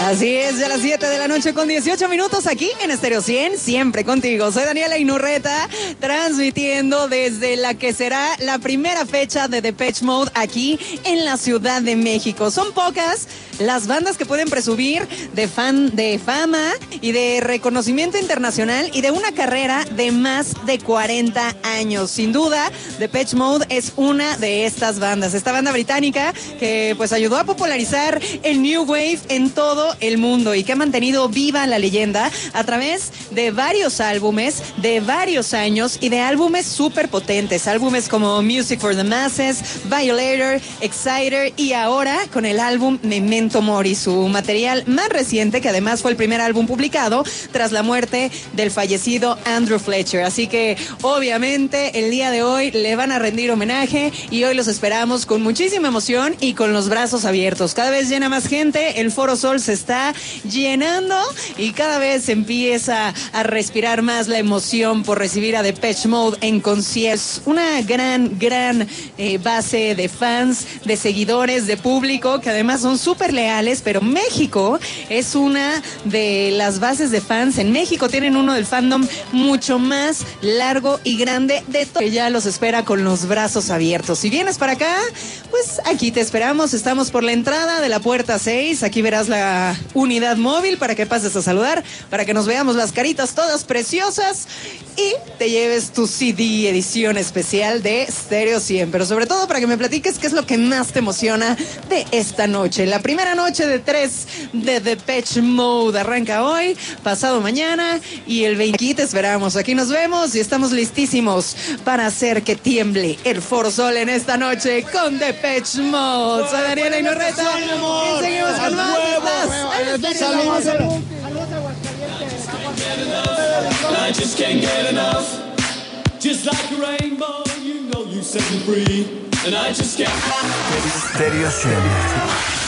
Así es, ya las 7 de la noche con 18 minutos aquí en Estéreo 100, siempre contigo. Soy Daniela Inurreta, transmitiendo desde la que será la primera fecha de Depeche Mode aquí en la Ciudad de México. Son pocas las bandas que pueden presumir de fama y de reconocimiento internacional y de una carrera de más de 40 años. Sin duda, Depeche Mode es una de estas bandas. Esta banda británica que pues ayudó a popularizar el New Wave en todo el mundo y que ha mantenido viva la leyenda a través de varios álbumes, de varios años y de álbumes súper potentes. Álbumes como Music for the Masses, Violator, Exciter y ahora con el álbum Memento Mori, su material más reciente, que además fue el primer álbum publicado tras la muerte del fallecido Andrew Fletcher. Así que obviamente el día de hoy le van a rendir homenaje y hoy los esperamos con muchísima emoción y con los brazos abiertos. Cada vez llena más gente, el Foro Sol se está llenando y cada vez empieza a respirar más la emoción por recibir a Depeche Mode en conciertos. Una gran base de fans, de seguidores, de público que además son súper leales, pero México es una de las bases de fans. En México tienen uno del fandom mucho más largo y grande de todo, que ya los espera con los brazos abiertos. Si vienes para acá, pues aquí te esperamos. Estamos por la entrada de la puerta 6. Aquí verás la unidad móvil para que pases a saludar, para que nos veamos las caritas todas preciosas y te lleves tu CD edición especial de Stereo 100. Pero sobre todo para que me platiques qué es lo que más te emociona de esta noche. La primera noche de 3 de Depeche Mode arranca hoy, pasado mañana y el 20 te esperamos. Aquí nos vemos y estamos listísimos para hacer que tiemble el Foro Sol en esta noche con Depeche Mode. Soy Daniela Inurreta y seguimos con más. Saludos. I just can't get enough. Just like a rainbow, you know you set me free. And I just can't. Stereo 100.